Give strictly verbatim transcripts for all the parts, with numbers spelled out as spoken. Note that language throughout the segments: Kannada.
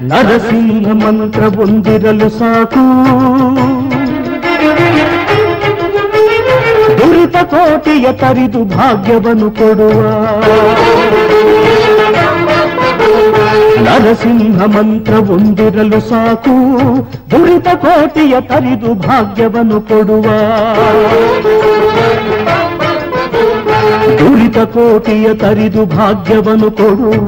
ನರಸಿಂಹ ಮಂತ್ರ ಒಂದಿರಲು ಸಾಕು, ದುರಿತ ಕೋಟಿಯ ತರಿದು ಭಾಗ್ಯವನ್ನು ಕೊಡುವ. ನರಸಿಂಹ ಮಂತ್ರ ಒಂದಿರಲು ಸಾಕು, ದುರಿತ ಕೋಟಿಯ ತರಿದು ಭಾಗ್ಯವನ್ನು ಕೊಡುವ. ದುರಿತ ಕೋಟಿಯ ತರಿದು ಭಾಗ್ಯವನ್ನು ಕೊಡುವ.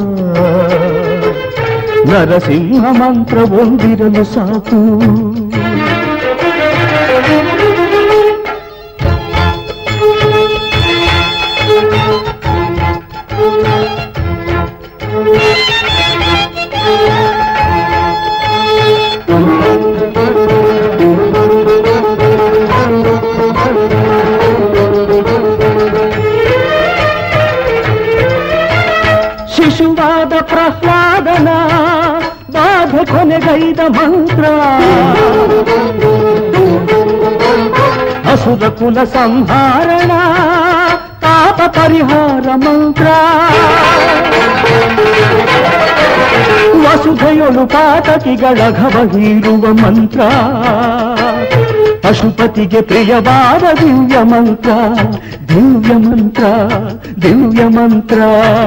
ನರಸಿಂಹ ಮಂತ್ರ ಒಂದಿರಲು ಸಾಕು. ಶಿಶುವಾದ ಪ್ರಹ್ಲಾದನ ಬಾಧೆ ಕೊನೆಗೈದ ಮಂತ್ರ, ಅಸುರ ಕುಲ ಸಂಹಾರಣ ಪಾಪ ಪರಿಹಾರ ಮಂತ್ರ. ವಸುಧೆಯೊಳು ಪಾತಕಿಗಳ ಘವ ಹೀರುವ ಮಂತ್ರ, ಪಶುಪತಿಗೆ ಪ್ರಿಯವಾದ ದಿವ್ಯ ಮಂತ್ರ, ದಿವ್ಯ ಮಂತ್ರ, ದಿವ್ಯ ಮಂತ್ರ.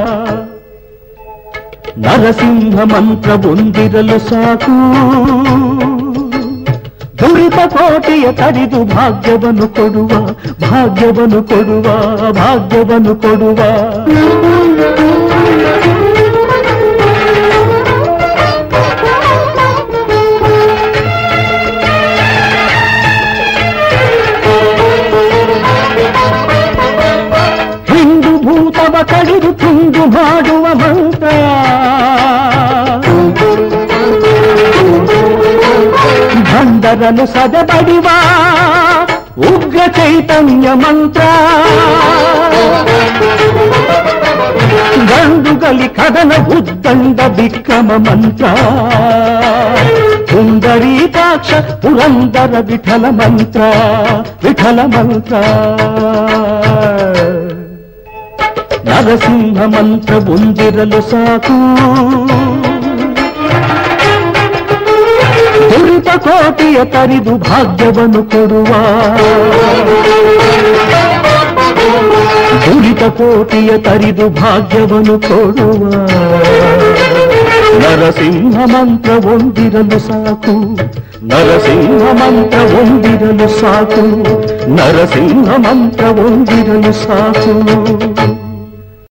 ನರಸಿಂಹ ಮಂತ್ರ ಒಂದಿರಲು ಸಾಕು, ದುರಿತ ಕೋಟಿಯ ತರಿದು ಭಾಗ್ಯವನ್ನು ಕೊಡುವ, ಭಾಗ್ಯವನ್ನು ಕೊಡುವ, ಭಾಗ್ಯವನ್ನು ಕೊಡುವ. ಹಿಂದು ಭೂತವ ಕಡಿದು ತುಂಡು ಮಾಡುವ ಮಂತ್ರ, ಭಂಡರನು ಸದೆಬಡಿವ ಉಗ್ರ ಚೈತನ್ಯ ಮಂತ್ರ. ಗಂಡುಗಲಿ ಕದನ ಉದ್ದಂಡ ವಿಕ್ರಮ ಮಂತ್ರ, ಪುಂಡರೀಕಾಕ್ಷ ಪುರಂದರ ವಿಠಲ ಮಂತ್ರ, ವಿಠಲ ಮಂತ್ರ. ನರಸಿಂಹ ಮಂತ್ರ ಒಂದಿರಲು ಸಾಕು, ದುರಿತ ಕೋಟಿಯ ತರಿದು ಭಾಗ್ಯವನ್ನು ಕೊಡುವ. ದುರಿತ ಕೋಟಿಯ ತರಿದು ಭಾಗ್ಯವನ್ನು ಕೊಡುವ. ನರಸಿಂಹ ಮಂತ್ರ ಒಂದಿರಲು ಸಾಕು, ನರಸಿಂಹ ಮಂತ್ರ ಒಂದಿರಲು ಸಾಕು, ನರಸಿಂಹ ಮಂತ್ರ ಒಂದಿರಲು ಸಾಕು.